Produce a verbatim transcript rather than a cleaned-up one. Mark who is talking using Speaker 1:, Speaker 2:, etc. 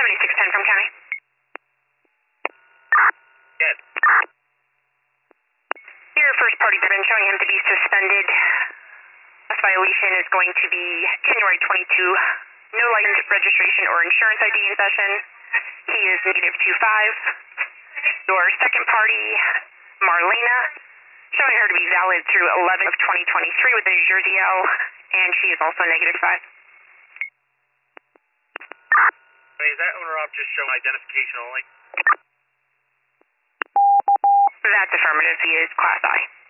Speaker 1: seventy-six ten from county.
Speaker 2: Yes.
Speaker 1: Your first party been showing him to be suspended. This violation is going to be January twenty-second. No license, registration, or insurance I D in session. He is negative two five. Your second party, Marlena, showing her to be valid through eleven of twenty twenty-three with a New Jersey L, and she is also negative five.
Speaker 2: Hey, is that owner op just showing identification only?
Speaker 1: That's affirmative. He is class I.